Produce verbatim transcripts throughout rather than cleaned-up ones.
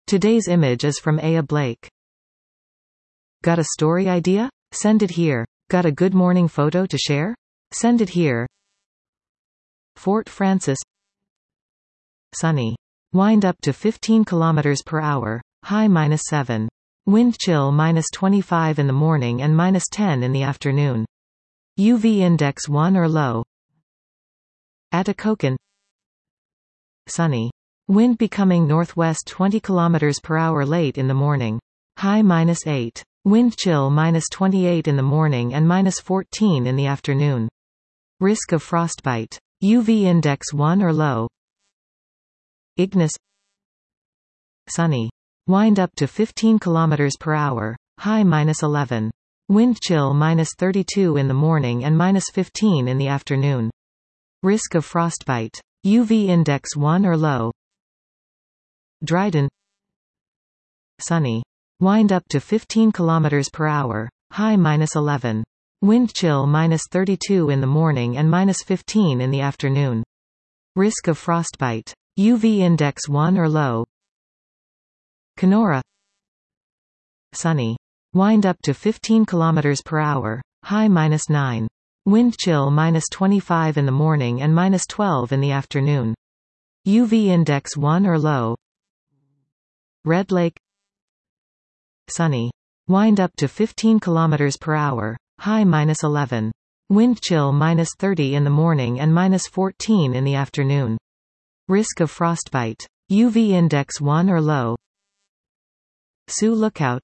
Today's image is from Aya Blake. Got a story idea? Send it here. Got a good morning photo to share? Send it here. Fort Frances. Sunny. Wind up to fifteen kilometers per hour. High minus seven. Wind chill minus twenty-five in the morning and minus ten in the afternoon. U V index one or low. Atikokan. Sunny. Wind becoming northwest twenty kilometers per hour late in the morning. High minus eight. Wind chill minus twenty-eight in the morning and minus fourteen in the afternoon. Risk of frostbite. U V index one or low. Ignis. Sunny. Wind up to fifteen kilometers per hour. High minus eleven. Wind chill minus thirty-two in the morning and minus fifteen in the afternoon. Risk of frostbite. U V index one or low. Dryden. Sunny. Wind up to fifteen kilometers per hour. High minus eleven. Wind chill minus thirty-two in the morning and minus fifteen in the afternoon. Risk of frostbite. U V index one or low. Kenora. Sunny. Wind up to fifteen kilometers per hour. High minus nine. Wind chill minus twenty-five in the morning and minus twelve in the afternoon. U V index one or low. Red Lake. Sunny. Wind up to fifteen kilometers per hour. High minus eleven. Wind chill minus thirty in the morning and minus fourteen in the afternoon. Risk of frostbite. U V index one or low. Sioux Lookout.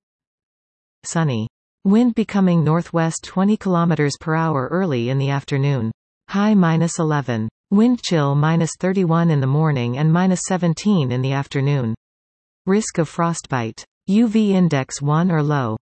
Sunny. Wind becoming northwest twenty kilometers per hour early in the afternoon. High minus eleven. Wind chill minus thirty-one in the morning and minus seventeen in the afternoon. Risk of frostbite. U V index one or low.